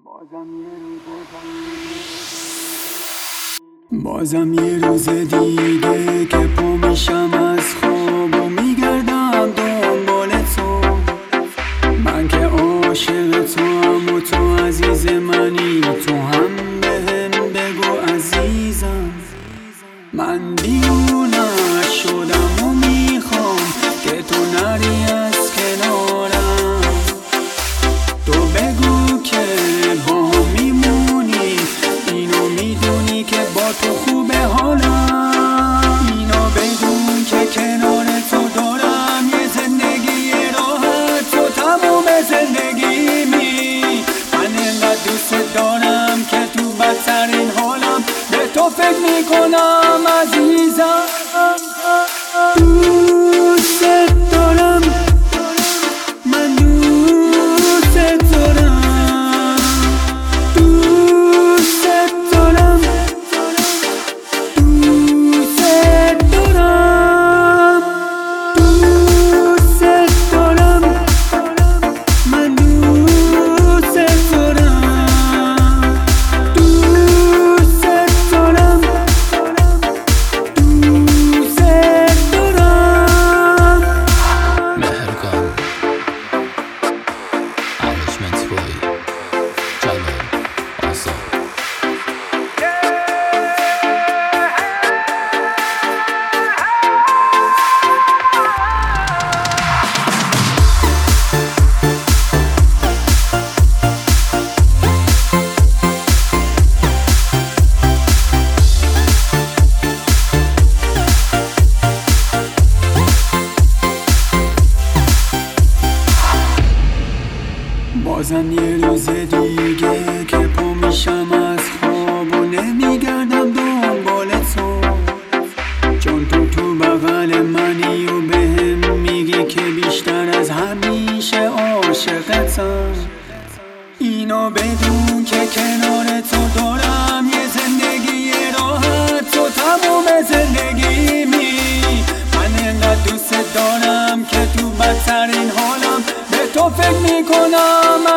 بازم یه روز دیگه که پا میشم از خواب و میگردم دنبال تو. من که عاشق تو هم و تو عزیز منی، تو هم بهم بگو عزیزم. من دیوونه‌ات شدم و میخوام که تو نری از کنارم. تو بگو که با هم میمونی، اینو میدونی که با تو خوبه حالم. اینو بدون که کنار تو دارم یه زندگی راحت، تو تمام زندگیمی. من اینقدر دوست دارم که تو بدترین حالم به تو فکر میکنم عزیزم. دوست دارم، من دوست دارم، دوست دارم، دوست دارم، دوست دارم، من دوست دارم، دوست دارم، دوست دارم. مهرگان ارزشمند تویی، جلال آزاد. بازم یه روز دیگه که پا میشم از خواب و نمیگردم دنبال تو. چون تو بغل منی و بهم میگی که بیشتر از همیشه عاشقتم. اینو بدون که کنار تو دارم یه زندگی راحت، تو تمام زندگیمی. من اینقدر دوست دارم که تو بدترین حالم به تو فکر میکنم